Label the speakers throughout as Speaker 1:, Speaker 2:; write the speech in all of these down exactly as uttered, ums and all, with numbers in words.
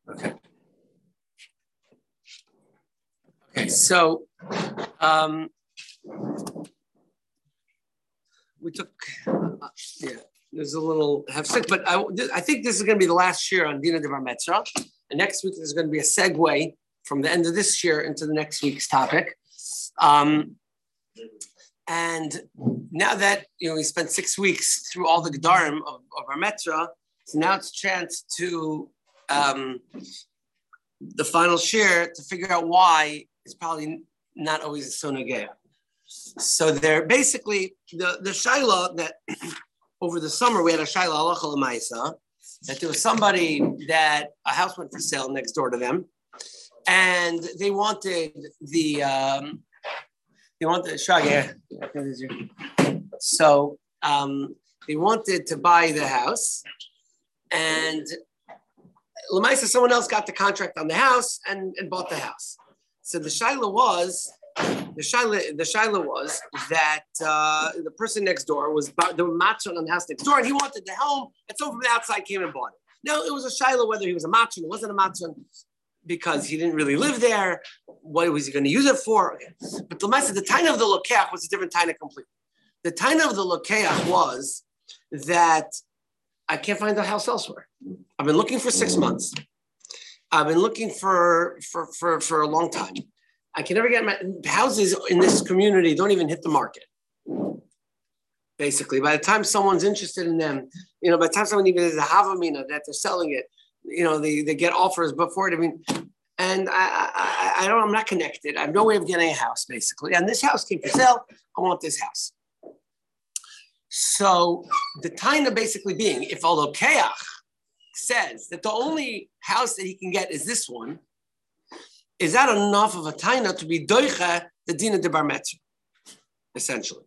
Speaker 1: Okay. Okay, so um, we took, uh, yeah, there's a little have sick, but I, I think this is going to be the last year on Dina de Bar Metzra. And next week there's going to be a segue from the end of this year into the next week's topic. Um, and now that, you know, we spent six weeks through all the Gedarim of, of our Metzra, so now it's a chance to, um, the final share to figure out why it's probably not always so negaya. So they're basically, the, the Shaila that over the summer we had a Shaila halacha l'maisa, that there was somebody that a house went for sale next door to them, and they wanted the, um, they wanted, Shagir, so um, they wanted to buy the house, and Lamaisa, someone else got the contract on the house and, and bought the house. So the shaila was, the shaila, the shaila was that uh, the person next door was the matron on the house next door, and he wanted the home, and someone from the outside came and bought it. Now it was a shaila whether he was a matron or wasn't a matron, because he didn't really live there. What was he going to use it for? Okay. But Lamaisa, the taina of the lokeach was a different taina completely. The taina of the lokeach was that I can't find a house elsewhere. I've been looking for six months. I've been looking for, for, for, for a long time. I can never get my houses in this community don't even hit the market. Basically, by the time someone's interested in them, you know, by the time someone even is a havamina that they're selling it, you know, they, they get offers before it. I mean, and I, I I don't, I'm not connected. I have no way of getting a house, basically. And this house came for sale. I want this house. So the taina basically being, if a lokeach says that the only house that he can get is this one, is that enough of a taina to be doicha the dina de bar metzra, essentially?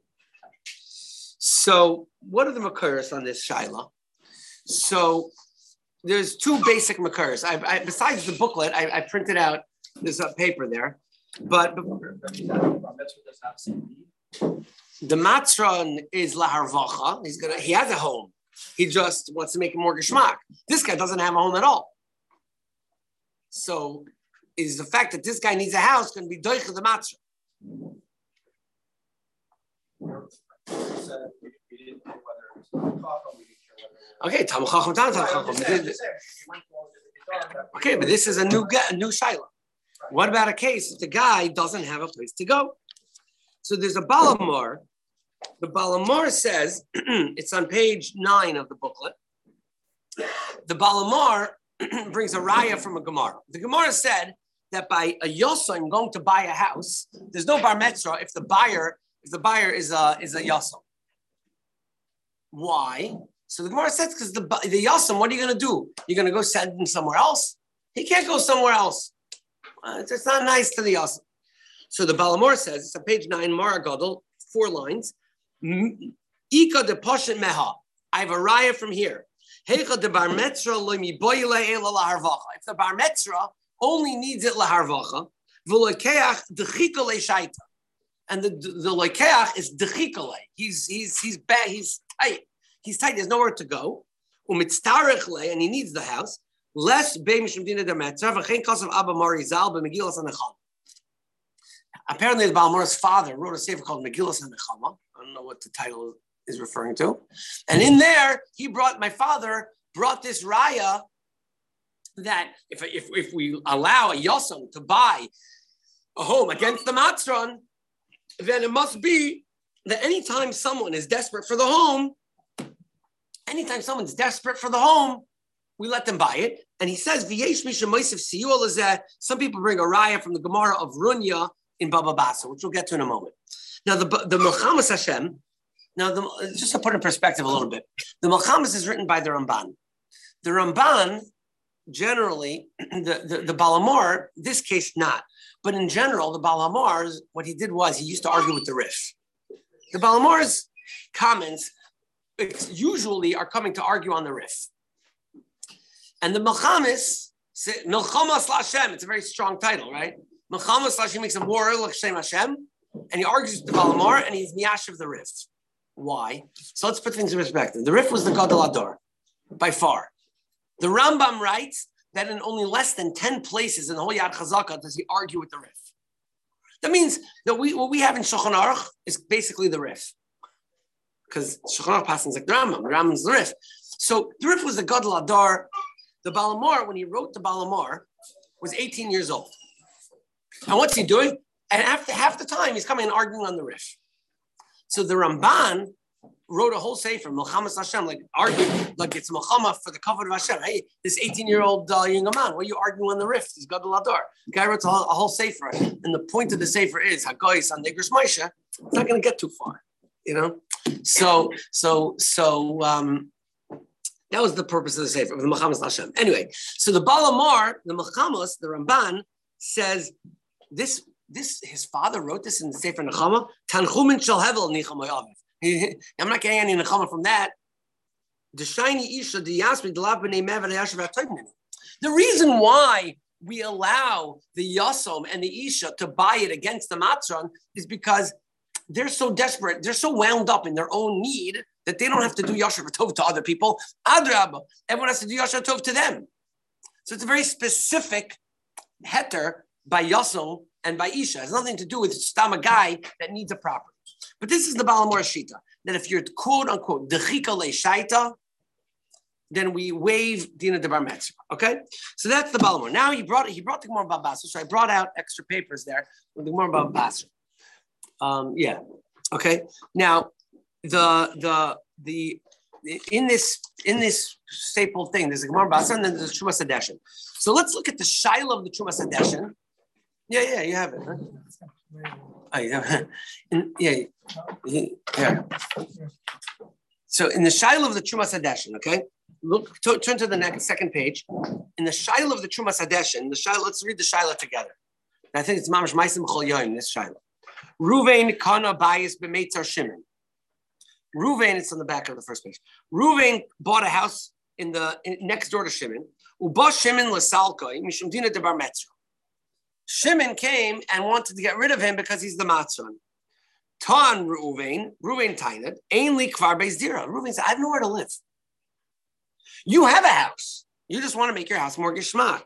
Speaker 1: So what are the makaros on this shaila? So there's two basic makaros. I, I, besides the booklet, I, I printed out, there's a paper there, but the matron is laharvacha. He's gonna. He has a home. He just wants to make it more geschmack. This guy doesn't have a home at all. So, is the fact that this guy needs a house going to be doich the matron? Okay, tam chacham tam chacham. Okay, but this is a new a new shaila. What about a case if the guy doesn't have a place to go? So there's a Balamor. The Balamor says, it's on page nine of the booklet. The Balamor brings a raya from a Gemara. The Gemara said that by a yosom going to buy a house, there's no bar metzra if the buyer, if the buyer is a is a yosom. Why? So the Gemara says because the the yosom, what are you going to do? You're going to go send him somewhere else? He can't go somewhere else. Uh, it's, it's not nice to the yosom. So the Balamor says, it's on page nine, Mara Gadol, four lines. Ika de Poshet Meha. I have a raya from here. Heicha de Bar Metzra lo mi boile ela laharvacha. If the Bar Metzra only needs it laharvacha, v'lokeach dechika le shaita. And the the lokeach is dechika le. He's he's he's bad. He's tight. He's tight. There's nowhere to go. Umitztarech le, and he needs the house. Less be mishum dina de Metzra v'chein kasav Abba Marizal b'Megillas Hanechama. Apparently, the Balmor's father wrote a sefer called Megillas HaNechama. I don't know what the title is referring to. And in there, he brought, my father brought this raya that if, if, if we allow a yosam to buy a home against the matron, then it must be that anytime someone is desperate for the home, anytime someone's desperate for the home, we let them buy it. And he says, some people bring a raya from the Gemara of Runya in Baba Basa, which we'll get to in a moment. Now, the the Melchamas Hashem, now, the, just to put in perspective a little bit, the Melchamas is written by the Ramban. The Ramban, generally, the, the, the Balamor, this case not, but in general, the Balamor, what he did was he used to argue with the Rif. The Balamor's comments usually are coming to argue on the Rif. And the Melchamas, Melchamas Lashem, it's a very strong title, right? Melchamas Lashem makes a war like Shem Hashem, and he argues with the Balamor, and he's Miyash of the Rif. Why? So let's put things in perspective. The Rif was the Gadol Ador, by far. The Rambam writes that in only less than ten places in the whole Yad Chazaka does he argue with the Rif. That means that we what we have in Shulchan Aruch is basically the Rif. Because Shulchan Aruch passes like the Rambam, the Rambam's the Rif. So the Rif was the Gadol Adar. The Balamor, when he wrote the Balamor, was eighteen years old. And what's he doing? And after half the time, he's coming and arguing on the Rif. So the Ramban wrote a whole sefer, Milchamas Hashem, like arguing, like it's Milchama for the cover of Hashem. Hey, this eighteen-year-old uh, young man, what are you arguing on the Rif? He's Gadol Adar. The guy wrote a whole, a whole sefer, and the point of the sefer is Hagoyis on Negros Moshe. It's not going to get too far, you know. So, so, so um, that was the purpose of the sefer of the Milchamas Hashem. Anyway, so the Balamar, the Milchamas, the Ramban says this. This his father wrote this in the Sefer Nechama. Tanchumin shel hevel nichama yaviv. I'm not getting any nechama from that. The shiny isha the yasmi the lav b'nei mev v'yashav. The reason why we allow the yasom and the isha to buy it against the matron is because they're so desperate, they're so wound up in their own need that they don't have to do yashav tov to other people. Adrabah, everyone has to do yashav tov to them. So it's a very specific heter by yasom and by Isha. It has nothing to do with stam a guy that needs a property. But this is the Balamor Shita, that if you're quote unquote dechika le shaita, then we waive Dina de Bar Metzra. Okay? So that's the Balamor. Now he brought he brought the Gemara Baba Basra. So I brought out extra papers there with the Gemara Baba Basra. Um, yeah. Okay. Now the the the in this in this staple thing, there's a Gemara Baba Basra and then there's a Trumas Hadeshin. So let's look at the Shaila of the Trumas Hadeshin. Yeah, yeah, you have it. Huh? Oh, yeah, yeah, yeah. So in the Shaila of the Trumas Hadeshin, okay, look, to, turn to the next second page. In the Shaila of the Trumas Hadeshin, the Shaila. Let's read the Shaila together. I think it's Mamash Maisim Chol Yoim. This Shaila. Ruvain kana bayis b'meitzar Shimon. Ruvain, it's on the back of the first page. Ruvain bought a house in the in, next door to Shimon. Uba Shimon l'salkoi mishum dina de bar metzra. Shimon came and wanted to get rid of him because he's the matzon. Tan Reuven, Reuven tained, ainli kvar beis dira. Reuven said, I have nowhere to live. You have a house. You just want to make your house more gishmak.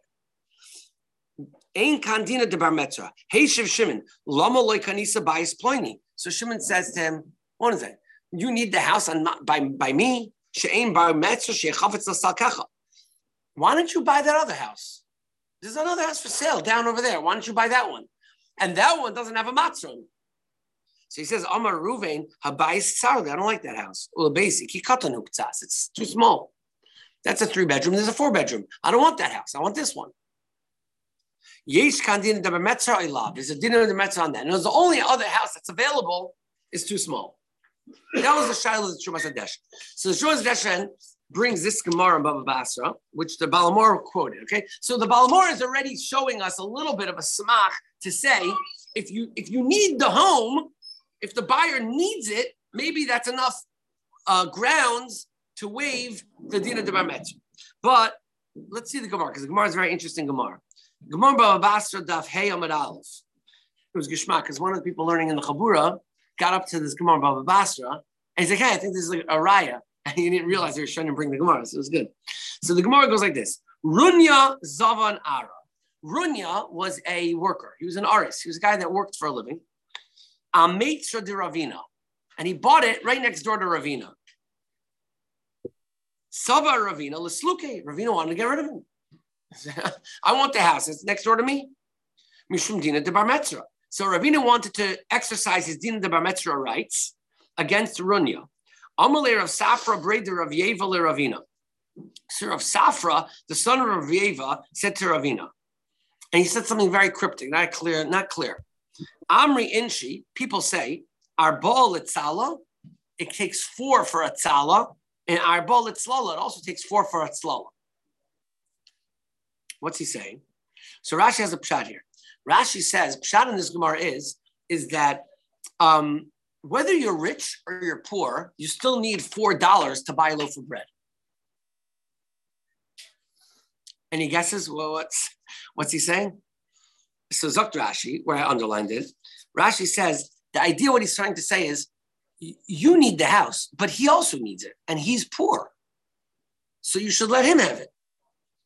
Speaker 1: Ein kandina de bar metzra. Hey Shiv Shimon, lama loy kanisa bayis ploini. So Shimon says to him, what is that? You need the house on, by, by me. She'ein bar metzra she'chavetz l'salkecha. Why don't you buy that other house? There's another house for sale down over there. Why don't you buy that one? And that one doesn't have a matzon. So he says, Amar Ruvain, habayis sarli. I don't like that house. It's too small. That's a three bedroom. There's a four bedroom. I don't want that house. I want this one. Yesh kandin de metzra ilav. There's a dinner de metzra on that. And the only other house that's available is too small. That was the Shaila of the Trumas Hadeshin. So the Trumas Hadeshin brings this Gemara in Baba Basra, which the Balamor quoted. Okay, so the Balamor is already showing us a little bit of a smach to say, if you if you need the home, if the buyer needs it, maybe that's enough uh, grounds to waive the Dina de Bar Metzra. But let's see the Gemara, because the Gemara is a very interesting Gemara. Gemara Baba Basra Daf Hey Amud Aleph. It was Gishmak, because one of the people learning in the Chabura got up to this Gemara Baba Basra, and he's like, hey, I think this is like a raya. And he didn't realize they were trying to bring the Gemara, so it was good. So the Gemara goes like this. Runya Zavan Ara. Runya was a worker. He was an artist. He was a guy that worked for a living. Ameitra de Ravina. And he bought it right next door to Ravina. Sava Ravina, Lesluke. Ravina wanted to get rid of him. I want the house. It's next door to me. Mishum Dina de Bar Metzra. So Ravina wanted to exercise his Dina de Bar Metzra rights against Runya. Amalei Rav Safra Breder Rav Yeva le Ravina. So Rav Safra, the son of Rav Yeva, said to Ravina, and he said something very cryptic, not clear, not clear. Amri Inshi, people say, Arba Litzala, it takes four for a tzala, and Arba Litzlala, it also takes four for a tzlala. What's he saying? So Rashi has a pshat here. Rashi says, pshat in this Gemara is, is that um, whether you're rich or you're poor, you still need four dollars to buy a loaf of bread. Any guesses? Well, what's what's he saying? So Zok Rashi, where I underlined it, Rashi says the idea what he's trying to say is you need the house, but he also needs it, and he's poor, so you should let him have it.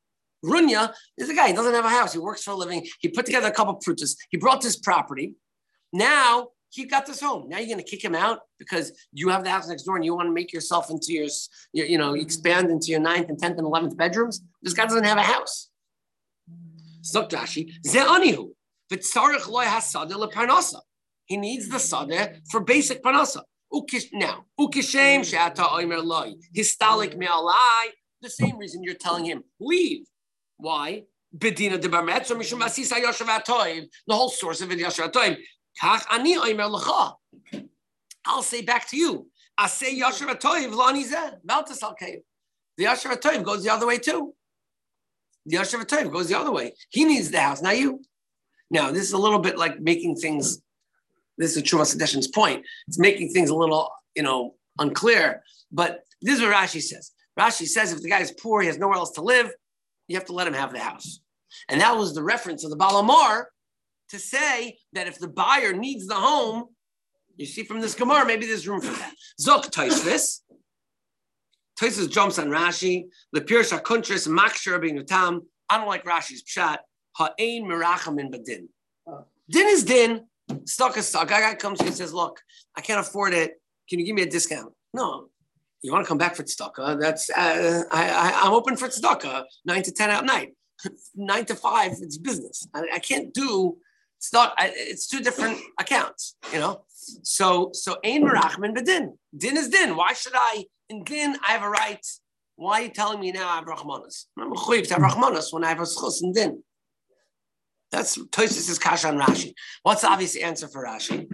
Speaker 1: Runya is a guy, he doesn't have a house. He works for a living. He put together a couple of fruits. He brought this property. Now he got this home. Now you're going to kick him out because you have the house next door and you want to make yourself into your, your you know, expand into your ninth and tenth and eleventh bedrooms. This guy doesn't have a house. So Rashi, Ze'anihu, v'tzarich loy hasadeh leparnasa. He needs the sadeh for basic parnasa. Now, ukishem she'ata oimer loy, histalik me'alai. The same reason you're telling him, leave. Why? Bedina de bar metzor mishum asis hayoshav atoiv. The whole source of it, yoshav atoiv. Kach ani oimer lecha. I'll say back to you. I say yoshav atoiv lani zeh. Maltas al keiv. The yoshav atoiv goes the other way too. The yoshav atoiv goes the other way. He needs the house, not you. Now, this is a little bit like making things. This is Truvas Adeshin's point. It's making things a little, you know, unclear. But this is what Rashi says. Rashi says if the guy is poor, he has nowhere else to live, you have to let him have the house. And that was the reference of the Baal Amor to say that if the buyer needs the home, you see from this Gemara, maybe there's room for that. Zok Tosfos. Tosfos jumps on Rashi. The Pirush HaKuntris, Makshir Rabbeinu Tam. I don't like Rashi's pshat. Ha'ein miracham in badin. Din is din. Stuck is stuck. A guy comes and says, look, I can't afford it. Can you give me a discount? No. You want to come back for tzedakah? That's uh, I, I, I'm open for tzedakah, nine to ten at night. Nine to five, it's business. I, I can't do tzedakah. It's two different accounts, you know? So, so ein merachmin bedin. Din is din. Why should I, in din, I have a right. Why are you telling me now I have rachmanas? I'm mechuyev to have rachmanas when I have a schus in din. That's Tosfos' kasha on Rashi. What's the obvious answer for Rashi?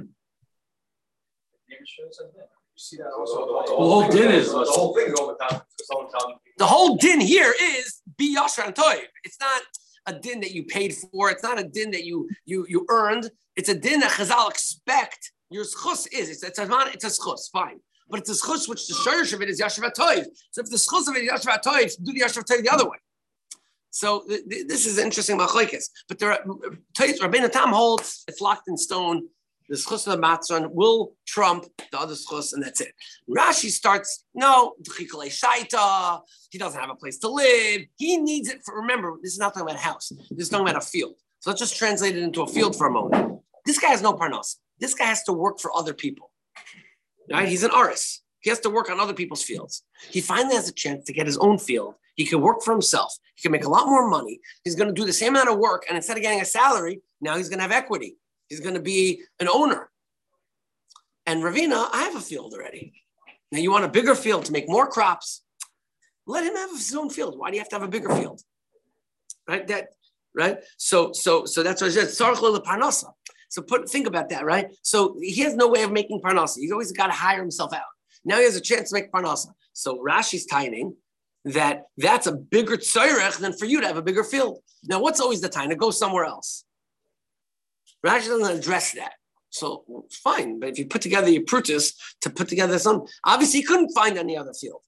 Speaker 2: The whole din is the whole thing over time.
Speaker 1: The whole din here is be yashar and toiv. It's not a din that you paid for. It's not a din that you you you earned. It's a din that Chazal expect your schus is. It's it's a it's a schus, fine, but it's a schus which the shorish of it is yashar toiv. So if the schus of it is yashar toiv, do the yashar toiv the other way. So th- th- this is interesting machlokes. But there are Rabbeinu Tam holds it's locked in stone. The schus of the matzon will trump the other schus, and that's it. Rashi starts, no, shaita. He doesn't have a place to live. He needs it for, remember, this is not talking about a house. This is talking about a field. So let's just translate it into a field for a moment. This guy has no parnas. This guy has to work for other people. Right? He's an artist. He has to work on other people's fields. He finally has a chance to get his own field. He can work for himself. He can make a lot more money. He's going to do the same amount of work, and instead of getting a salary, now he's going to have equity. He's going to be an owner. And Ravina, I have a field already. Now you want a bigger field to make more crops. Let him have his own field. Why do you have to have a bigger field? Right? That, right? So, so, so that's what it says. Parnasa. So put think about that, right? So he has no way of making parnasa. He's always got to hire himself out. Now he has a chance to make parnasa. So Rashi's tying that that's a bigger tzairech than for you to have a bigger field. Now, what's always the time to go somewhere else? Rashi doesn't address that. So fine, but if you put together your prutus to put together some, obviously you couldn't find any other field.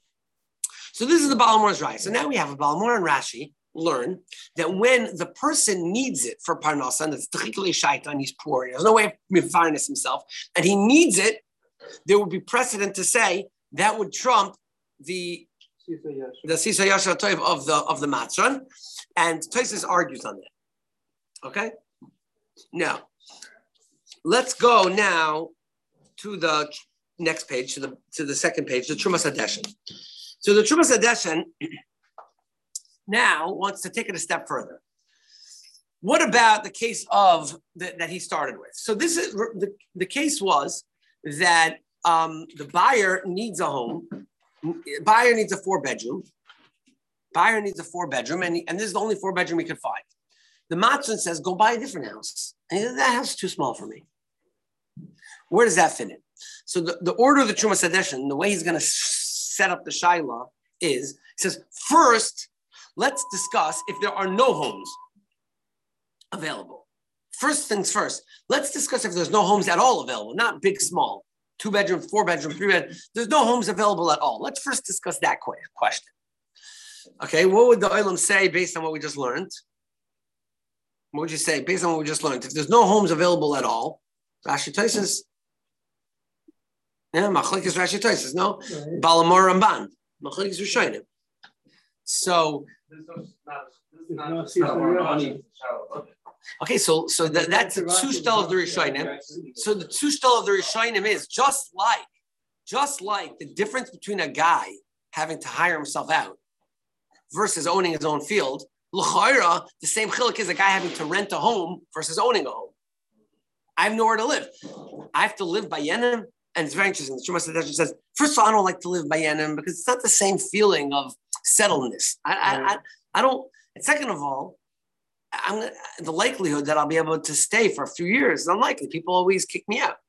Speaker 1: So this is the Baal Amor's right. So now we have a Baal Amor and Rashi learn that when the person needs it for parnasa, and it's techikle shaitan, he's poor, he has no way of mefarnes himself, and he needs it, there would be precedent to say that would trump the the sisa yashar toiv of the of the matzron, and Tosfos argues on that. Okay. Now, let's go now to the next page, to the to the second page, the Trumas Hadeshin. So the Trumas Hadeshin now wants to take it a step further. What about the case of the, that he started with? So this is the, the case was that um, the buyer needs a home. Buyer needs a four bedroom. Buyer needs a four bedroom, and, he, and this is the only four bedroom he could find. The matzon says, go buy a different house. And he says, that house is too small for me. Where does that fit in? So the, the order of the Trumas Hadeshin, the way he's going to set up the Shaila is, he says, first, let's discuss if there are no homes available. First things first, let's discuss if there's no homes at all available, not big, small, two bedroom, four bedroom, three bedroom. There's no homes available at all. Let's first discuss that question. Okay, what would the Olam say based on what we just learned? What would you say based on what we just learned? If there's no homes available at all, Rashi Tosfos, yeah, Machlokes Rashi Tosfos, no, Baal Amor Ramban, Machlokes Rishonim. So,
Speaker 2: there's no, not
Speaker 1: Okay, so so that, that's the two style of the Rishonim. So the two style of the Rishonim is just like, just like the difference between a guy having to hire himself out versus owning his own field. L'chayra, the same chiluk is a guy having to rent a home versus owning a home. I have nowhere to live. I have to live by Yenim, and it's very interesting. The Shumas Hadeshin says, first of all, I don't like to live by Yenim because it's not the same feeling of settledness. I, I, I, I don't. And second of all, I'm gonna, the likelihood that I'll be able to stay for a few years is unlikely. People always kick me out.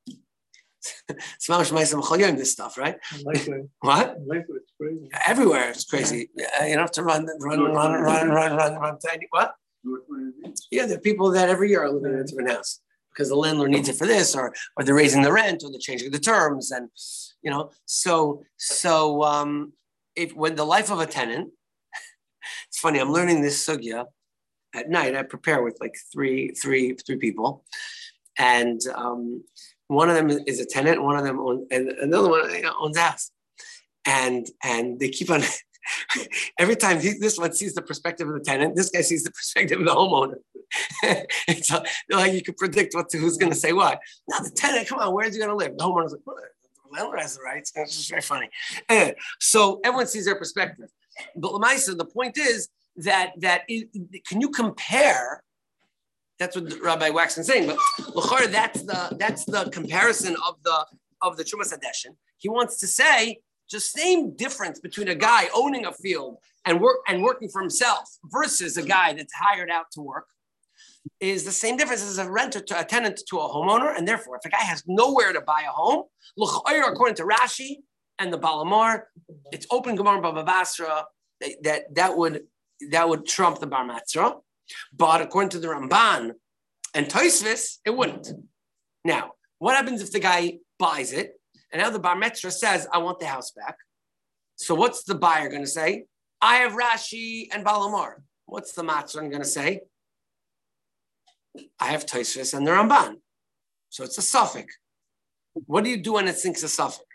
Speaker 1: This stuff, right? What?
Speaker 3: It's crazy.
Speaker 1: Everywhere it's crazy. Uh, you have to run, run, run, run, run, run, run, run. What? Yeah, there are people that every year are living in a different house because the landlord needs it for this, or or they're raising the rent, or they're changing the terms, and you know. So so um, if when the life of a tenant, it's funny. I'm learning this sugya at night. I prepare with like three, three, three people, and um, one of them is a tenant, one of them own, and another one you know, owns a house, and and they keep on. Every time he, this one sees the perspective of the tenant, this guy sees the perspective of the homeowner. It's so, like you can predict what to, who's going to say what. Now the tenant, come on, where's he going to live? The homeowner's like, well, the landlord has the rights. It's just very funny. Anyway, so everyone sees their perspective. But Lamaisa, the point is that that it, can you compare? That's what Rabbi Waxman's saying. But l'chor, that's the that's the comparison of the of the Trumas Hadeshin. He wants to say just same difference between a guy owning a field and work and working for himself versus a guy that's hired out to work is the same difference as a renter to a tenant to a homeowner. And therefore, if a guy has nowhere to buy a home, l'chor, according to Rashi and the Balamar, it's open Gemara Baba Basra that, that that would that would trump the Bar Metzra. But according to the Ramban and Tosfos, it wouldn't. Now, what happens if the guy buys it and now the Bar Metzra says, I want the house back? So what's the buyer going to say? I have Rashi and Balamar. What's the Matzron going to say? I have Tosfos and the Ramban. So it's a suffix. What do you do when it thinks a suffix?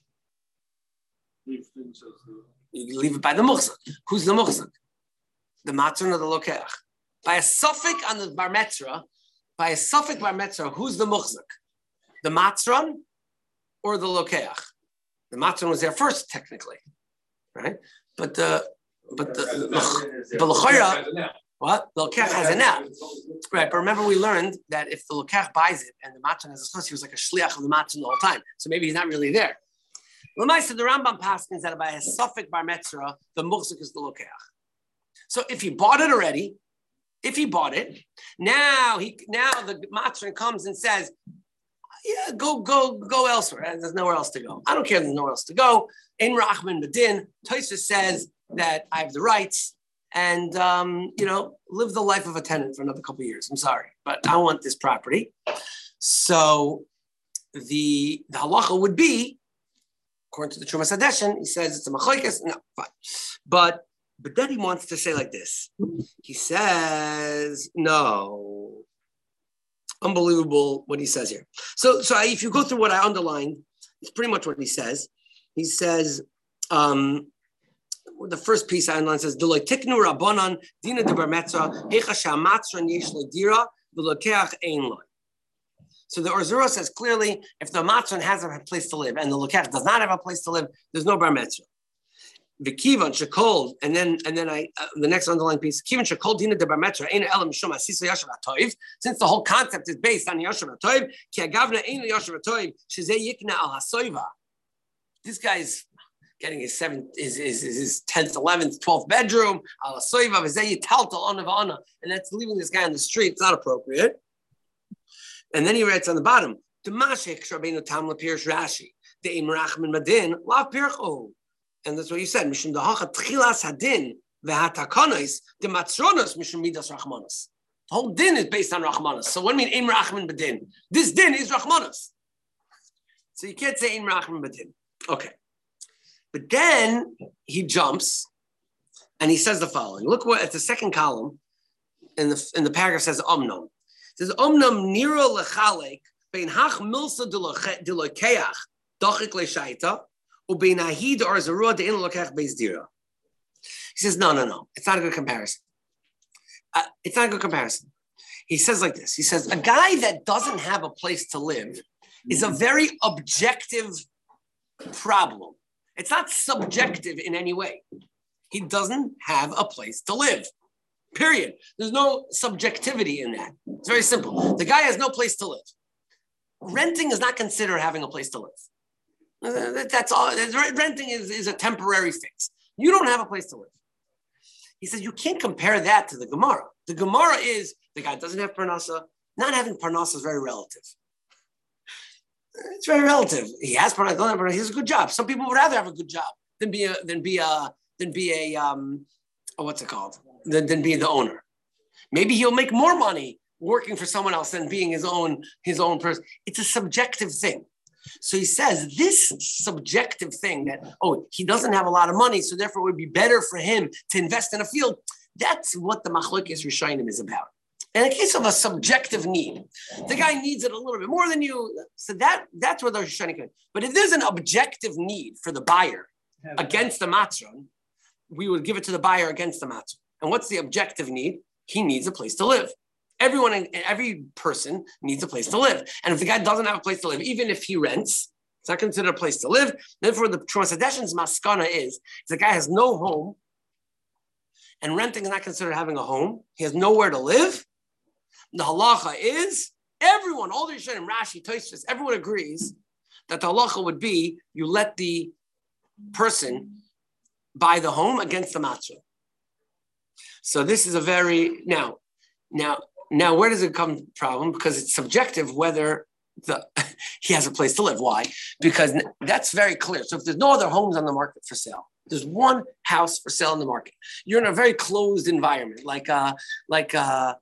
Speaker 1: You leave it by the muchzak. Who's the muchzak? The Matzron or the Lokeach? By a suffix on the Bar Metzra, by a suffix Bar Metzra, who's the muchzak? The Matzron or the Lokeach? The Matzron was there first, technically, right? But the but the but L'chayra, what? The Lokeach has it now, right? But remember, we learned that if the Lokeach buys it and the Matzron has a source, he was like a shliach of the Matzron the whole time. So maybe he's not really there. L'maisa, the Rambam paskins that by a suffix Bar Metzra, the muchzak is the Lokeach. So if he bought it already, if he bought it, now he now the Matzron comes and says, yeah, go, go, go elsewhere. There's nowhere else to go. I don't care, there's nowhere else to go. In Rachman Medin, Tosfos says that I have the rights and um, you know, live the life of a tenant for another couple of years. I'm sorry, but I want this property. So the, the halacha would be, according to the Trumas Hadeshin, he says it's a machlokes. No, fine. But But then he wants to say like this. He says, no. Unbelievable what he says here. So, so if you go through what I underlined, it's pretty much what he says. He says, um, the first piece I underlined says, D'lo tiknu rabbanan dina de bar metzra hecha she'amatzron yesh lo dira v'lokeach ein lo. So the Orzura says clearly, if the matzron has a place to live and the lokeach does not have a place to live, there's no bar metzra. The kivan shekol, and then and then I uh, the next underlying piece. Kivan shekol dina de bar metzra ein elam mishum asisa yashav hatoiv. Since the whole concept is based on yashav hatoiv, ki agavna ein yashav hatoiv shezeh yikna al hasoiva. This guy's getting his seventh, his his his tenth, eleventh, twelfth bedroom al hasoiva v'zeh yitaltal ana v'ana, and that's leaving this guy on the street. It's not appropriate. And then he writes on the bottom, Demashik Shabbeinu Tam Lapirish Rashi, the Imrachman Madin Lav Pircho. And that's what you said. Mishum dahacha tchilas hadin v'hatakonos the matzronos mishum midas rachmanos. The whole din is based on rachmanos. So what do you mean im rachman b'din? This din is rachmanos. So you can't say im rachman b'din. Okay. But then he jumps and he says the following. Look what at the second column in the in the paragraph says omnom. It says omnom niro lechalek bein hach milsa delokeach dochik leshaita. He says, no, no, no. It's not a good comparison. Uh, it's not a good comparison. He says like this. He says, a guy that doesn't have a place to live is a very objective problem. It's not subjective in any way. He doesn't have a place to live, period. There's no subjectivity in that. It's very simple. The guy has no place to live. Renting is not considered having a place to live. That's all. Renting is, is a temporary fix. You don't have a place to live. He says you can't compare that to the Gemara. The Gemara is the guy doesn't have parnasa. Not having parnasa is very relative. It's very relative. He has parnasa, doesn't have parnasa. He has a good job. Some people would rather have a good job than be a than be a than be a um, oh, what's it called? Than, than be the owner. Maybe he'll make more money working for someone else than being his own his own person. It's a subjective thing. So he says this subjective thing that, oh, he doesn't have a lot of money, so therefore it would be better for him to invest in a field. That's what the Machlokes Rishonim is about. In the case of a subjective need, the guy needs it a little bit more than you. So that, that's where the Rishonim come in. But if there's an objective need for the buyer against the Matzron, we would give it to the buyer against the Matzron. And what's the objective need? He needs a place to live. Everyone, every person needs a place to live. And if the guy doesn't have a place to live, even if he rents, it's not considered a place to live. Therefore, the Trumas Hadeshin's maskana is, if the guy has no home, and renting is not considered having a home, he has nowhere to live, the halacha is, everyone, all the Rishonim, Rashi, Tosfos, everyone agrees that the halacha would be, you let the person buy the home against the matzah. So this is a very, now, now, Now, where does it come problem? Because it's subjective whether the he has a place to live. Why? Because that's very clear. So if there's no other homes on the market for sale, there's one house for sale in the market. You're in a very closed environment, like uh, like uh,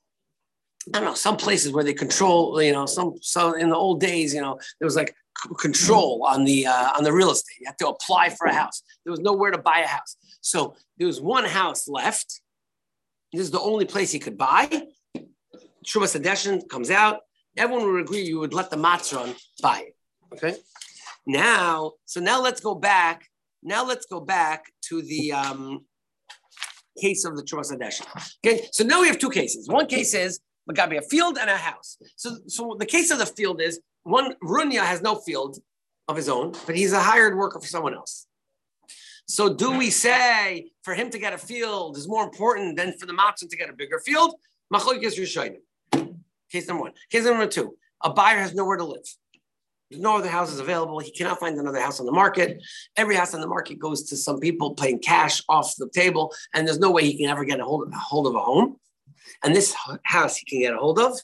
Speaker 1: I don't know, some places where they control. You know, some so in the old days, you know, there was like control on the uh, on the real estate. You had to apply for a house. There was nowhere to buy a house. So there was one house left. This is the only place he could buy. Trumas Hadeshin comes out, everyone would agree you would let the Matzron buy it. Okay? Now, so now let's go back. Now let's go back to the um, case of the Trumas Hadeshin. Okay, so now we have two cases. One case is it got to be a field and a house. So, so the case of the field is one Runya has no field of his own, but he's a hired worker for someone else. So do we say for him to get a field is more important than for the Matzron to get a bigger field? Machlokes Rishonim. Case number one. Case number two, a buyer has nowhere to live. There's no other houses available. He cannot find another house on the market. Every house on the market goes to some people paying cash off the table, and there's no way he can ever get a hold of, a hold of a home. And this house he can get a hold of.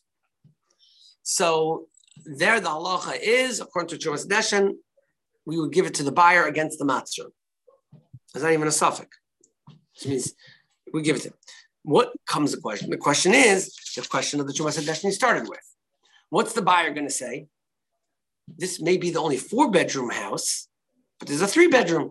Speaker 1: So there the halacha is, according to Trumas Hadeshin, we would give it to the buyer against the matzah. There's not even a suffix. Which means we give it to him. What comes the question? The question is the question of the Trumas Hadeshin he started with. What's the buyer going to say? This may be the only four-bedroom house, but there's a three-bedroom.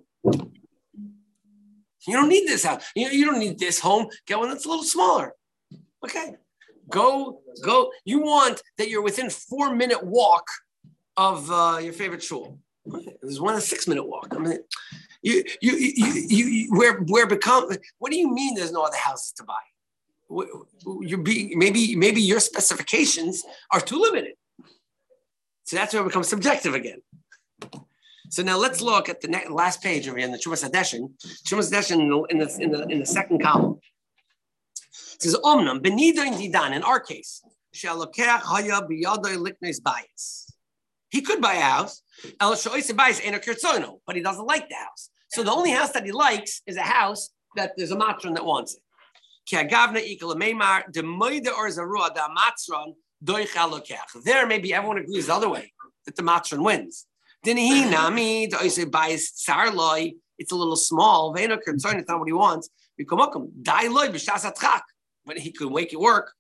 Speaker 1: You don't need this house. You, you don't need this home. Get one that's a little smaller. Okay. Go, go. You want that you're within four-minute walk of uh, your favorite shul. Okay. There's one a six-minute walk. I mean, You, you, you, you, you, where, where become? What do you mean? There's no other houses to buy. You're being maybe, maybe your specifications are too limited. So that's where it becomes subjective again. So now let's look at the next, last page over here in the Trumas Hadeshin. Trumas Hadeshin in the in the in the second column. It says Omnam benidoin didan. In our case, shalokech haya biyadoy liknes bayis. He could buy a house, but he doesn't like the house. So the only house that he likes is a house that there's a matron that wants it. There, maybe everyone agrees the other way, that the matron wins. It's a little small. It's not what he wants. But he could make it work.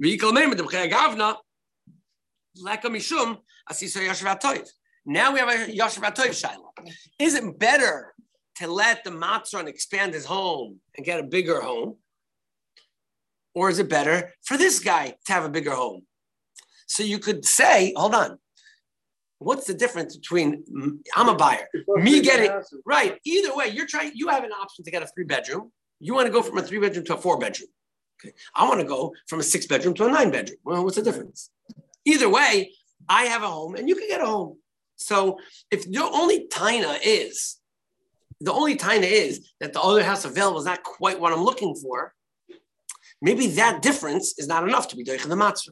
Speaker 1: Now we have a Yashav Atoiv Shaila. Is it better to let the Matzron expand his home and get a bigger home? Or is it better for this guy to have a bigger home? So you could say, hold on, what's the difference between, I'm a buyer, me getting, right, either way, you're trying, you have an option to get a three bedroom. You want to go from a three bedroom to a four bedroom. Okay. I want to go from a six bedroom to a nine bedroom. Well, what's the difference? Either way, I have a home and you can get a home. So if the only taina is, the only taina is that the other house available is not quite what I'm looking for, maybe that difference is not enough to be doich the matzah.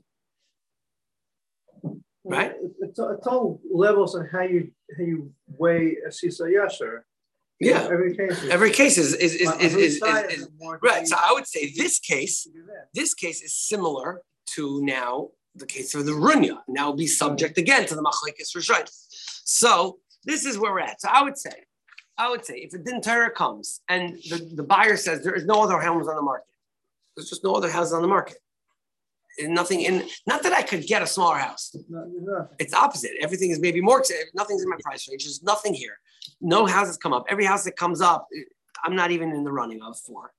Speaker 1: Right?
Speaker 3: It's, it's all levels on how you how you weigh a sisa yasher.
Speaker 1: Yeah.
Speaker 3: Every case. Is,
Speaker 1: Every case is is is is, is, is, is, is right. So I would say this case, this case is similar to now the case of the runya. Now be subject again to the machlekes rishayim. So this is where we're at. So I would say, I would say if a din Torah comes and the, the buyer says there is no other homes on the market, there's just no other houses on the market. Nothing in, not that I could get a smaller house.
Speaker 3: No,
Speaker 1: it's opposite. Everything is maybe more expensive. Nothing's in my price range. There's nothing here. No houses come up. Every house that comes up, I'm not even in the running of for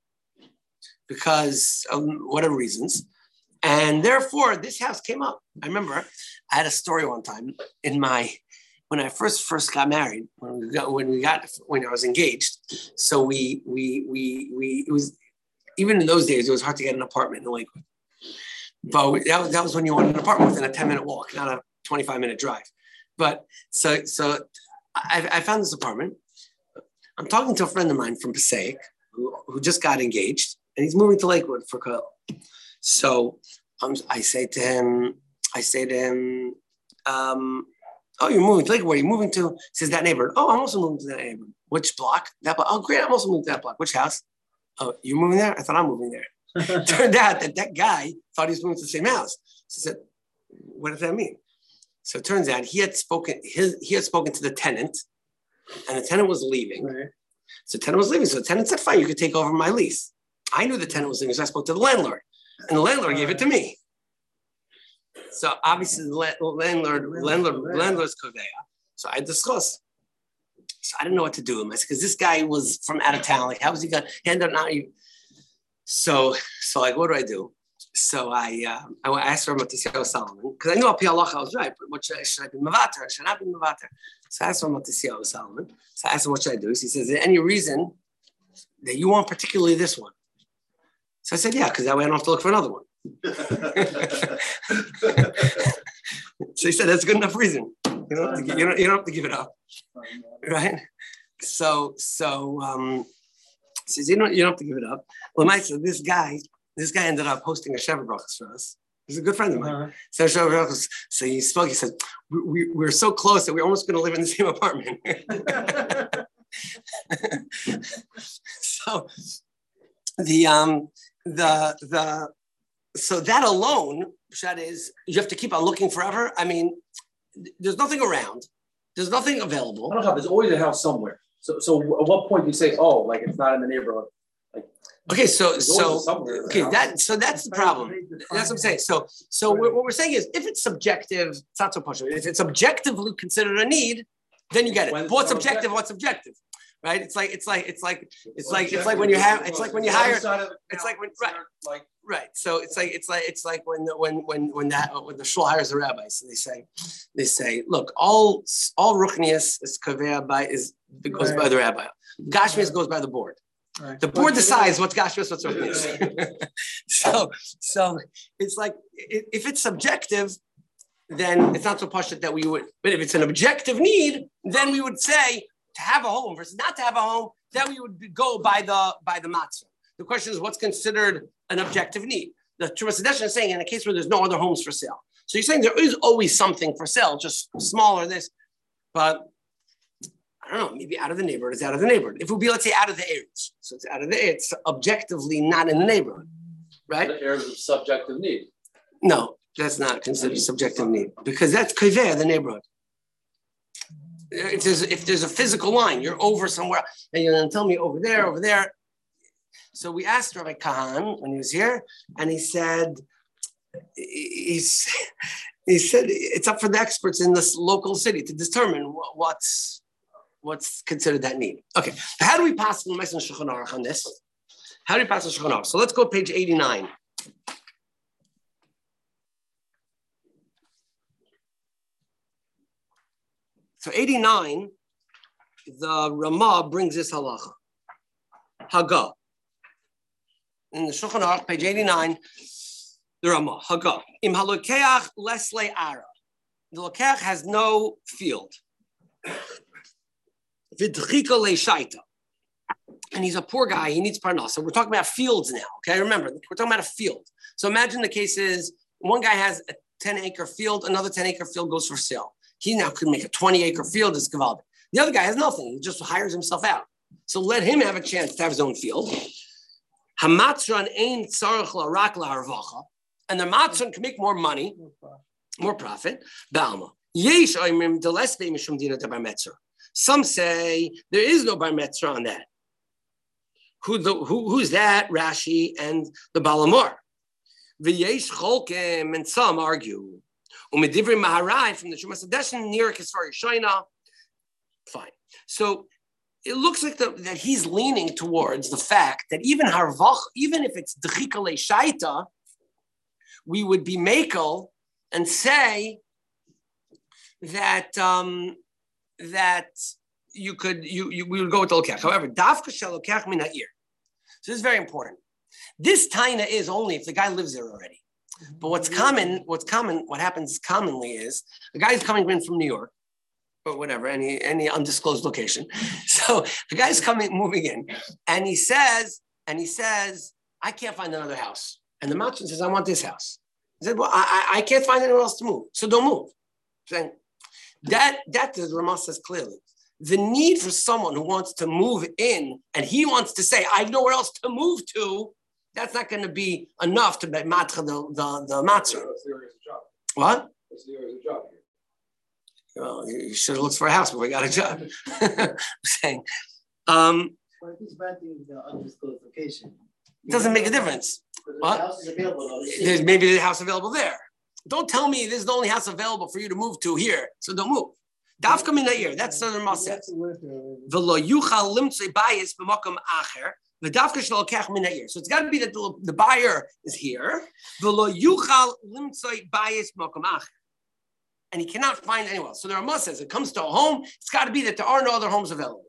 Speaker 1: because of whatever reasons. And therefore, this house came up. I remember I had a story one time in my, when I first first got married, when we got, when we got, when I was engaged. So we, we, we, we, it was, even in those days, it was hard to get an apartment in Lakewood. But that was, that was when you wanted an apartment within a ten minute walk, not a twenty-five minute drive. But so so I, I found this apartment. I'm talking to a friend of mine from Passaic who, who just got engaged and he's moving to Lakewood for Koil. So um, I say to him, I say to him, um, oh, you're moving to Lakewood. Where are you moving to? He says, that neighborhood. Oh, I'm also moving to that neighborhood. Which block? That block. Oh, great. I'm also moving to that block. Which house? Oh, you're moving there? I thought I'm moving there. Turned out that that guy thought he was moving to the same house. So I said, what does that mean? So it turns out he had spoken, his, he had spoken to the tenant, and the tenant was leaving.
Speaker 3: Right.
Speaker 1: So the tenant was leaving. So the tenant said, fine, you could take over my lease. I knew the tenant was leaving, so I spoke to the landlord. And the landlord gave it to me. So obviously the landlord, landlord, landlord's Kodeya. So I discussed. So I didn't know what to do with him. I said, because this guy was from out of town. Like, how was he going to, he ended up not even. So, so like, what do I do? So I, uh, I asked Rav Matisyahu Solomon, because I knew Al Pi Halacha I was right, but what should I, should I be Mavater? Should I not be Mavater? So I asked Rav Matisyahu Solomon. So I asked him, what should I do? So he says, is there any reason that you want particularly this one? So I said, yeah, because that way I don't have to look for another one. So he said, that's a good enough reason. You don't have to, you don't, you don't have to give it up, right? So, so, um, says you don't you don't have to give it up. Well, Mike said this guy, this guy ended up hosting a Sheva Brachos for us. He's a good friend of mine. Uh-huh. So Sheva Brachos, so he spoke. He said we, we we're so close that we're almost going to live in the same apartment. So the um the the so that alone, that is, you have to keep on looking forever. I mean, there's nothing around. There's nothing available.
Speaker 2: I don't know. There's always a house somewhere. So, so at what point do you say, oh, like it's not in the neighborhood? Like,
Speaker 1: okay, so so okay, that so that's the problem. That's what I'm saying. So so what we're saying is, if it's subjective, it's not so pushing. If it's objectively considered a need, then you get it. But what's objective? What's objective? Right? It's like it's like it's like it's like it's like when you have it's like when you hire it's like when right like right. So it's like it's like it's like when the, when when when that when the shul hires a rabbi, so they say they say, look, all all ruchnius is kaveh by is it goes right. by the rabbi. Gashmias right. goes by the board. Right. The board decides what's gashmias, what's ruchnius. so so it's like if it's subjective, then it's not so pashut that we would. But if it's an objective need, then we would say to have a home versus not to have a home. Then we would go by the by the matzah. The question is, what's considered an objective need? The Trumas Hadeshen is saying in a case where there's no other homes for sale. So you're saying there is always something for sale, just smaller this, but I don't know, maybe out of the neighborhood, it's out of the neighborhood. If it would be, let's say, out of the area, so it's out of the area, it's objectively not in the neighborhood, right?
Speaker 2: The area of subjective need.
Speaker 1: No, that's not considered subjective need because that's kaveh, the neighborhood. If there's, if there's a physical line, you're over somewhere, and you're going to tell me over there, over there. So we asked Rabbi Kahan when he was here, and he said, he's, he said it's up for the experts in this local city to determine what, what's what's considered that need. Okay, how do we pass the Meissen Shulchan Aruch on this? How do we pass the Shulchan Aruch? So let's go to page eighty-nine. So eighty-nine, the Ramah brings this halacha. Haga. in the Shulchan Aruch, page eighty-nine, the Ramah, Haga. Im halokeach lesle ara. The lokeach has no field. V'dchika leishaita. And he's a poor guy, he needs parnasa. So we're talking about fields now, okay? Remember, we're talking about a field. So imagine the case is, one guy has a ten acre field, another ten acre field goes for sale. He now could make a twenty acre field, it's Gavaldi. The other guy has nothing, he just hires himself out. So let him have a chance to have his own field. Hamatzran ein tzarech larak la'arvacha. And the matzran can make more money, more profit. Ba'alma. Yesh oimrim delesbe mishum dina de bar metzra. Some say there is no bar metzra on that. Who, the, who who's that? Rashi and the Balamor. V'yesh cholkim, and some argue. Umedivri Maharai from the Shumas Hadeshin near Kisvar Yishayna. Fine. So it looks like the, that he's leaning towards the fact that even harvach, even if it's d'chika leishaita, we would be makel and say that um, that you could you, you we would go with the lokech. However, dafka shalokech min ha'ir. So this is very important. This taina is only if the guy lives there already. But what's common, what's common, what happens commonly is the guy's coming in from New York or whatever, any any undisclosed location. So the guy's coming, moving in, and he says, and he says, I can't find another house. And the matron says, I want this house. He said, well, I, I can't find anywhere else to move, so don't move. Saying that that the Ramah says clearly. The need for someone who wants to move in and he wants to say, I have nowhere else to move to, that's not going to be enough to be matcha the, the, the matzah. What?
Speaker 2: What's the area of the job here?
Speaker 1: Well, you should have looked for a house before you got a job. I'm saying. Um,
Speaker 4: Well, if he's renting the undisclosed location.
Speaker 1: it doesn't make a difference. What?
Speaker 4: The house is available. though.
Speaker 1: There's maybe the house available there. Don't tell me this is the only house available for you to move to here, so don't move. Dafka min ha'ir, that's the Ramah says. V'lo yuchal limtzei bayis b'makom acher, v'dafka shelo kach min ha'ir. So it's got to be that the, the buyer is here. V'lo yuchal limtzei bayis b'makom acher. And he cannot find anyone else. So the Ramah says, it comes to a home, it's got to be that there are no other homes available.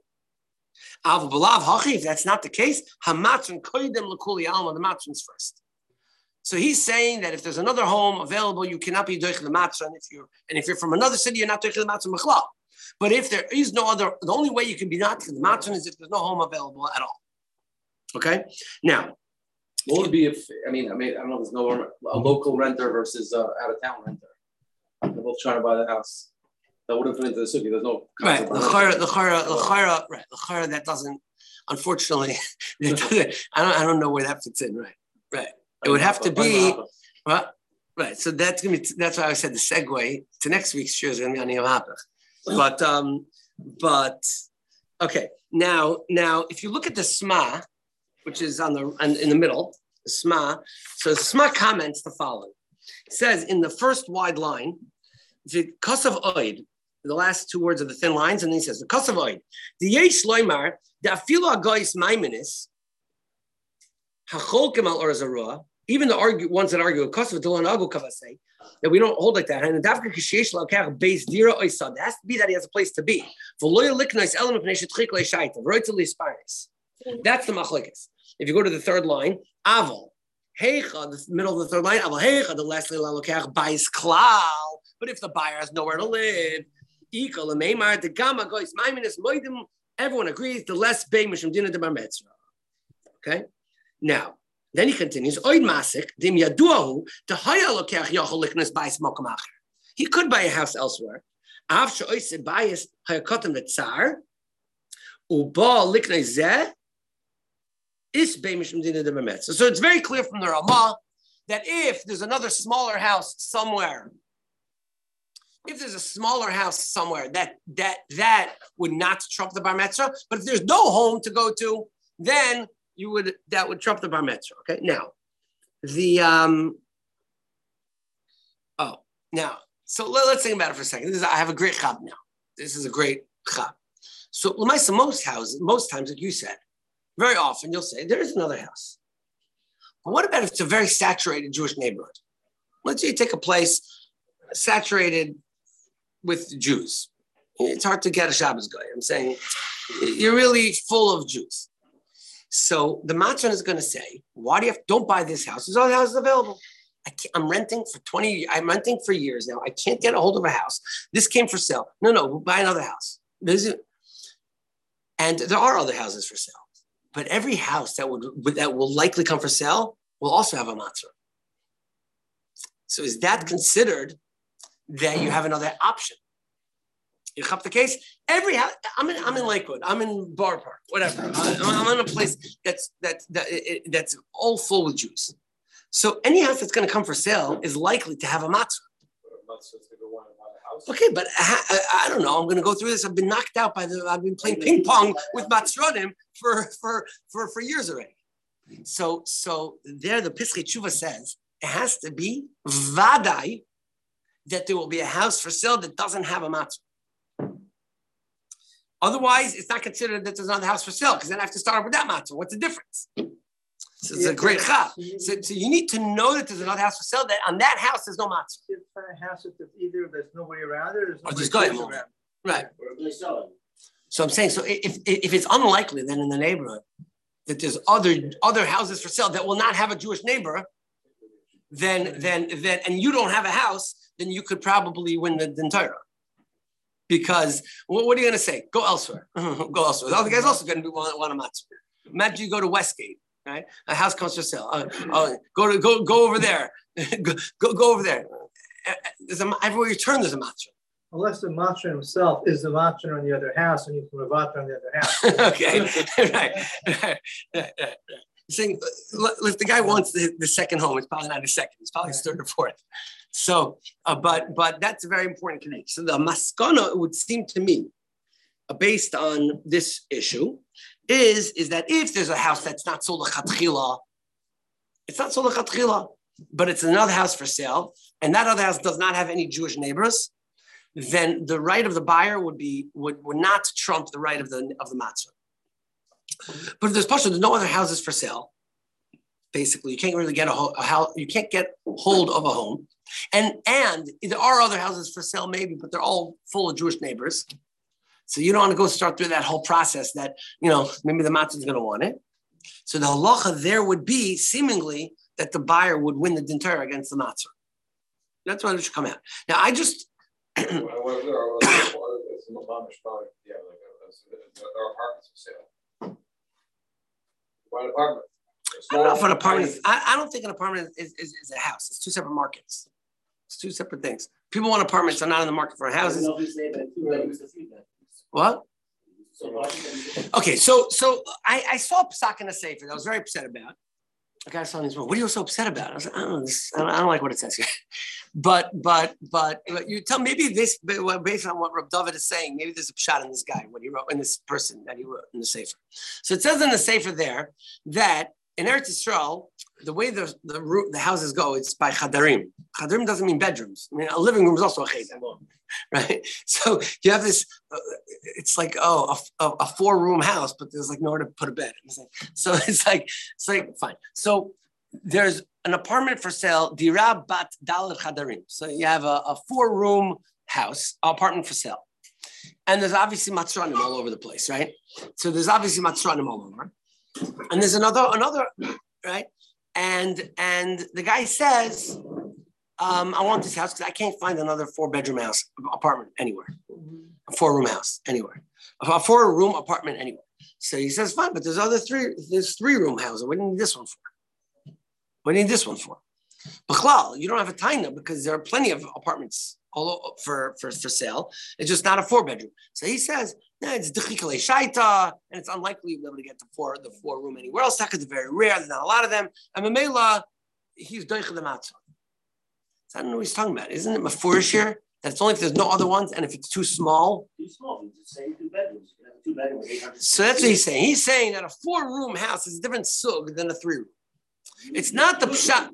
Speaker 1: Av b'lav hachi, if that's not the case, hamatzon koydem l'kuli alma, the matzon's first. So he's saying that if there's another home available, you cannot be doich the matzah, and if you're and if you're from another city, you're not doich the matzah mechlal. But if there is no other, the only way you can be not the matzah is if there's no home available at all. Okay. Now,
Speaker 2: What would be if I mean I mean I don't know if there's no a local renter versus uh, out of town renter. They're both trying to buy the house. That wouldn't fit into the city. There's no
Speaker 1: right, the chara, the chara, the chara, right, the chara that doesn't. Unfortunately, I don't I don't know where that fits in. Right, right. It would have to be, well, right. So that's gonna be. That's why I said the segue to next week's show is gonna be on Yom HaPach. But um, but okay. Now, now, if you look at the Sma, which is on the on, in the middle, the Sma. So the Sma comments the following. It says in the first wide line, the Kosav Oid, the last two words of the thin lines, and then he says the Kosav Oid, the Yesh Loimar, the Afilo Agois Maiminis, Hachol Kemal Or Zarua. Even the argue, ones that argue that we don't hold like that. And the base dira oisad. It has to be that he has a place to be. That's the machlekes. If you go to the third line, aval heicha, the middle of the third line, aval heicha, the last lalokach bais klal. But if the buyer has nowhere to live, equal the the gamma goes maiminus moedim. Everyone agrees the less bay mishum dina de bar metzra. Okay, now. Then he continues, Oid Masik, Dim Yaduahu, to Haya Lokach Yochel Liknas Bais Mokum Acher. He could buy a house elsewhere. After Oisid Bais Hayakotim the Tsar, Uba Liknai Zeh, Is Beimishim Dina de Mamet. So it's very clear from the Ramah that if there's another smaller house somewhere, if there's a smaller house somewhere, that that that would not trump the Bar Metzra. But if there's no home to go to, then you would that would trump the bar mitzvah. Okay, now the um oh now so let, let's think about it for a second. This is, I have a great chab now. This is a great chab. So Lamaisa, most houses, most times, like you said, very often you'll say there is another house. But what about if it's a very saturated Jewish neighborhood? Let's say you take a place saturated with Jews. It's hard to get a Shabbos guy. I'm saying you're really full of Jews. So the matron is going to say, why do you have, don't buy this house? There's other houses available. I can't, I'm renting for twenty, I'm renting for years now. I can't get a hold of a house. This came for sale. No, no, we'll buy another house. There's, and there are other houses for sale. But every house that would that will likely come for sale will also have a matzah. So is that considered that you have another option? You have the case. Every house. I'm in. I'm in Lakewood. I'm in Bar Park. Whatever. I'm, I'm in a place that's that's that, that's all full with Jews. So any house that's going to come for sale is likely to have a matzah. Okay, but I, I, I don't know. I'm going to go through this. I've been knocked out by the. I've been playing ping pong with matzronim for for for for years already. So so there, the Pischei Tshuva says it has to be vadai that there will be a house for sale that doesn't have a matzah. Otherwise, it's not considered that there's another house for sale because then I have to start with that matzah. What's the difference? So it's a great chap. So, so you need to know that there's another house for sale. That on that house there's no matzah.
Speaker 3: You find a house that either there's nobody around or there's
Speaker 1: Or
Speaker 3: nobody
Speaker 1: just go
Speaker 3: close around.
Speaker 1: Right. So I'm saying, so if if it's unlikely then in the neighborhood that there's other other houses for sale that will not have a Jewish neighbor, then then then and you don't have a house, then you could probably win the Din Torah. Because what, what are you going to say? Go elsewhere. Go elsewhere. The other guy's also going to want, want a matzah. Imagine you go to Westgate. Right, a house comes for sale. Uh, uh, go to go go over there. go, go go over there. There's a, everywhere you turn, there's a matzah.
Speaker 3: Unless the matzah himself is the matzah on the other house, and you can matzah on the other house.
Speaker 1: Okay, right, right, right, right, right. Saying, if the guy wants the, the second home, it's probably not his second. It's probably his third or fourth. So, uh, but but that's a very important connection. So the maskana, it would seem to me, uh, based on this issue, is, is that if there's a house that's not sold lechatchila, it's not sold lechatchila, but it's another house for sale, and that other house does not have any Jewish neighbors, then the right of the buyer would be would, would not trump the right of the of the matzah. But if there's partial, there's no other houses for sale. Basically, you can't really get a, ho- a house. You can't get hold of a home, and and there are other houses for sale, maybe, but they're all full of Jewish neighbors. So you don't want to go start through that whole process that, you know, maybe the matzah is going to want it. So the halacha there would be seemingly that the buyer would win the Din Torah against the matzah. That's why it should come out. Now, I just...
Speaker 5: There are apartments for sale. Buy an apartment.
Speaker 1: I don't know if an apartment, I, I don't think an apartment is, is, is a house. It's two separate markets. It's two separate things. People want apartments, they're not in the market for houses. What? Okay, so so I, I saw Psak in a Sefer that I was very upset about. The guy saw this, what are you so upset about? I was like, I don't know, this, I, don't, I don't like what it says here. But but but you tell maybe this based on what Reb David is saying, maybe there's a shot in this guy, what he wrote in this person that he wrote in the Sefer. So it says in the Sefer there that in Eretz Yisrael, the way the the, root, the houses go, it's by chadarim. Chadarim doesn't mean bedrooms. I mean, a living room is also a cheder, right? So you have this. Uh, it's like oh, a, a, a four-room house, but there's like nowhere to put a bed. It's like, so it's like it's like fine. So there's an apartment for sale, dira bat dalet chadarim. So you have a, a four-room house, apartment for sale, and there's obviously matzronim all over the place, right? So there's obviously matzronim all over. And there's another, another, right? And and the guy says, um, I want this house because I can't find another four-bedroom house, apartment anywhere. A four-room house anywhere. A four-room apartment anywhere. So he says, fine, but there's other three, there's three-room houses. What do you need this one for? What do you need this one for? B'chlal, you don't have a taina because there are plenty of apartments all for, for, for sale. It's just not a four-bedroom. So he says, no, it's dechikale shaita, and it's unlikely you'll be able to get the four the four room anywhere else. It's very rare. There's not a lot of them. And Mamela, he's doich the matzah. So I don't know what he's talking about. Isn't it mafurish here that it's only if there's no other ones and if it's too small?
Speaker 6: Too small. You just say two bedrooms. You can have two bedrooms. eight hundred
Speaker 1: So that's what he's saying. He's saying that a four room house is a different sug than a three room. It's not the pshat.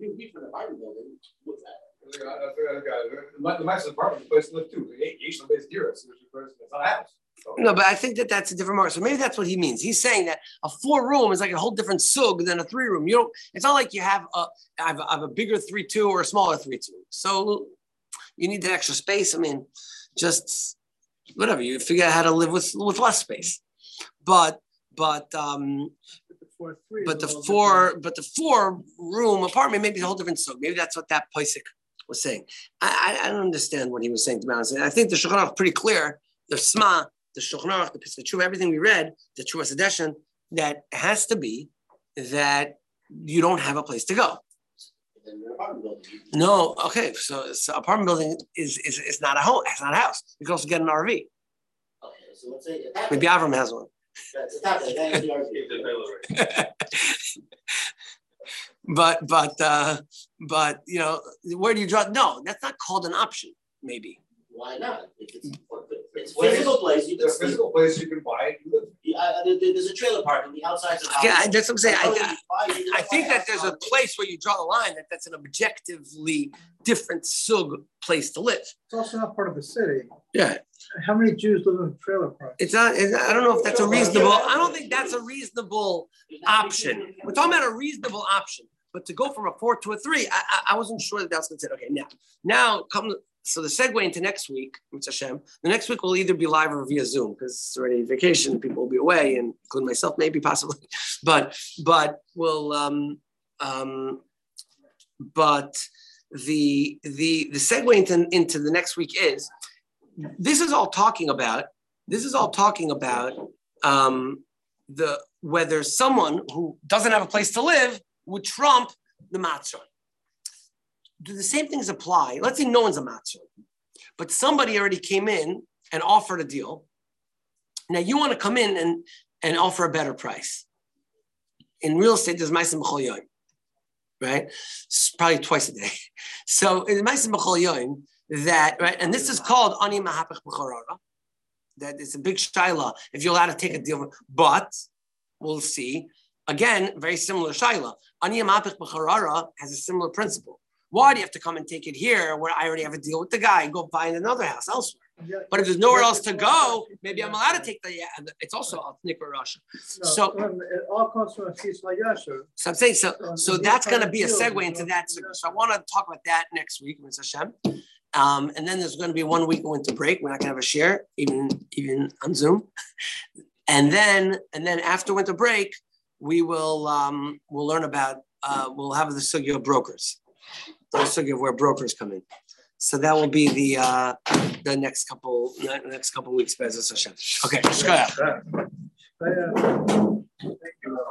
Speaker 5: The nice apartment, the place to live too. Each of the base gear, it's not a house.
Speaker 1: No, but I think that that's a different market. So maybe that's what he means. He's saying that a four room is like a whole different sug than a three room. You don't. It's not like you have a I have a, I have a bigger three two or a smaller three two. So you need that extra space. I mean, just whatever. You figure out how to live with with less space. But but um,
Speaker 3: four three.
Speaker 1: but the four, but the four room apartment maybe a whole different story. Maybe that's what that Pesach was saying. I, I I don't understand what he was saying to be honest. I think the Shulchan Aruch is pretty clear. The Sma, the Shulchan Aruch, the Pesach Tshuva, everything we read, the Trumas Hadeshen, that has to be that you don't have a place to go.
Speaker 6: Then you're an apartment building.
Speaker 1: No, okay. So, so apartment building is is is not a home. It's not a house. You can also get an R V.
Speaker 6: Okay, so let's say. it happens.
Speaker 1: Maybe Avram has one.
Speaker 6: That's a topic, that is the argument.
Speaker 1: but but uh, but you know, where do you draw? No, that's not called an option. Maybe.
Speaker 6: Why not? If it's, it's
Speaker 5: Place-
Speaker 6: physical place, you can
Speaker 5: There's a
Speaker 6: sleep.
Speaker 5: physical place you can buy, you live.
Speaker 6: Yeah, uh, there- there's a trailer park on the outside of the house.
Speaker 1: Yeah, I- that's what I'm saying. I,
Speaker 6: Until you
Speaker 1: I,
Speaker 6: buy- you
Speaker 1: I
Speaker 6: can
Speaker 1: think
Speaker 6: buy
Speaker 1: that there's a
Speaker 6: house.
Speaker 1: place where you draw the line that that's an objectively different sug place to live.
Speaker 3: It's also not part of the city.
Speaker 1: Yeah,
Speaker 3: How many Jews live in trailer parks?
Speaker 1: it's not. It's, I don't know if that's a reasonable. I don't think that's a reasonable
Speaker 6: There's not-
Speaker 1: option. We're talking about a reasonable option, but to go from a four to a three, I, I, I wasn't sure that that was considered. Okay, now, now come. So the segue into next week, Mitzvah Hashem. The next week will either be live or via Zoom because it's already vacation. People will be away, and including myself, maybe possibly. But but we'll. Um, um, but the the the segue into, into the next week is this is all talking about. This is all talking about um, the whether someone who doesn't have a place to live would trump the matzah. Do the same things apply? Let's say no one's a matzah, but somebody already came in and offered a deal. Now you want to come in and, and offer a better price. In real estate, there's ma'asim b'chol yom, right? It's probably twice a day. So in ma'asim b'chol yom, that right, and this is called ani mahapech b'chorara. That it's a big shaila if you're allowed to take a deal, but we'll see. Again, very similar shaila. Ani mahapech b'chorara has a similar principle. Why do you have to come and take it here where I already have a deal with the guy and go find another house elsewhere?
Speaker 3: Yeah.
Speaker 1: But if there's nowhere else to go, maybe I'm allowed to take the, yeah, it's also a Nikra Russia.
Speaker 3: No,
Speaker 1: So,
Speaker 3: it all comes from a Sisla Yasher.
Speaker 1: so I'm saying, so, so
Speaker 3: So
Speaker 1: that's
Speaker 3: these
Speaker 1: going to
Speaker 3: kind
Speaker 1: be a
Speaker 3: of deals,
Speaker 1: segue
Speaker 3: you
Speaker 1: into
Speaker 3: know,
Speaker 1: that.
Speaker 3: yeah.
Speaker 1: So I want to talk about that next week, Miz Hashem. Um, and then there's going to be one week of winter break. We're not going to have a share, even, even on Zoom. And then, and then after winter break, we will, um, we'll learn about, uh, we'll have the sugya of brokers. The sugya of where brokers come in. So that will be the uh, the next couple the next couple weeks, Be'ez Hashem. Okay, shkoyach.
Speaker 3: Yeah. Thank you.